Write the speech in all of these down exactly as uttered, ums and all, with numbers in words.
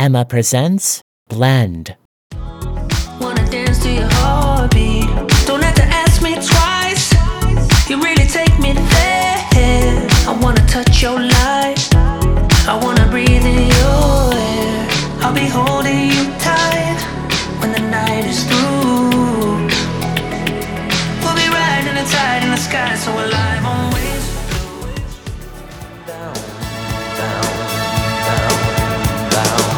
Emma presents Blend. Wanna dance to your heartbeat. Don't have to ask me twice. You really take me there. I wanna touch your light. I wanna breathe in your air. I'll be holding you tight when the night is through. We'll be riding the tide in the sky, so alive on waves. Down, down, down, down.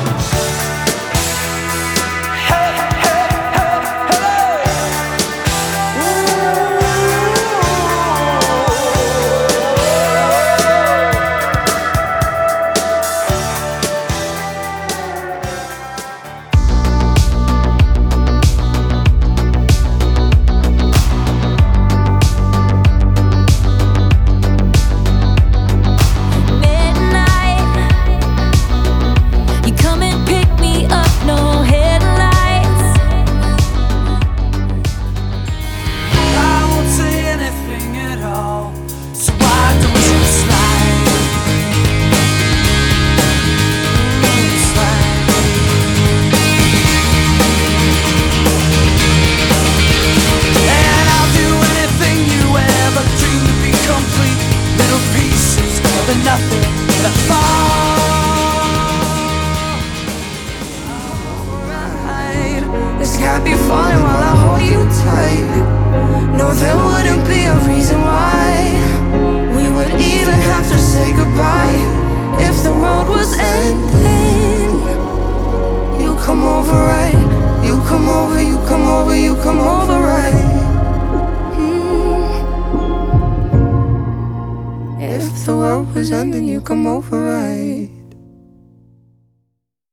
Nothing but fall. Alright, this can't be fun while I hold you tight. No, there wouldn't be a reason why we would even have to say goodbye. If the road was ending, you come over right. You come over, you come over, you come over right. If the world was ending, you come over right.